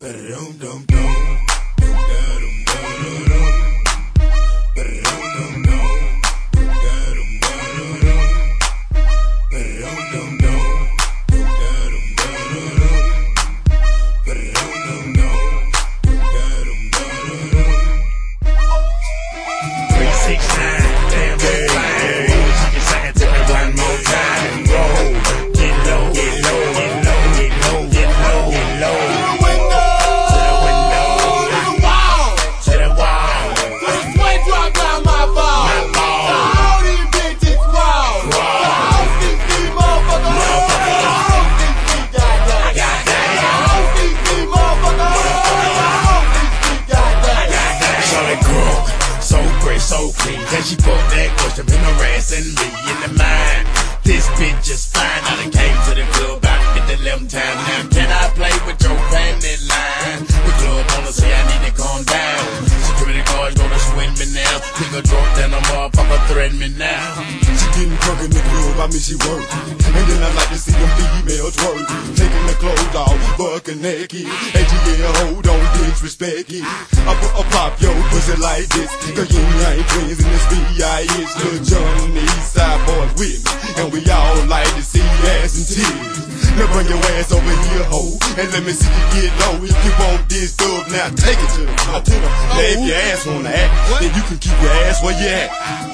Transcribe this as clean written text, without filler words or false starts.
So clean, can she put that question in harassing me in the mind? This bitch is fine. I done came to the club about 50 time. Now can I play with your family line? The club wanna say I need to calm down. Security guards gonna swing me now. Nigga drunk, then a motherfucker threaten me now. She getting drunk in the club, I mean she work. And then I like to see them females work. Taking the clothes off, bucking naked. And she get hold on, disrespect it. I pop your pussy like this. Cause you ain't twins in this B.I.H. Lil Jon and the East Side boys with me. And we all like to see ass and titties. Now bring your ass over here, ho. And let me see you get low. If you want this dub, now take it to the floor. Now if your ass wanna act, then you can keep your ass where you at.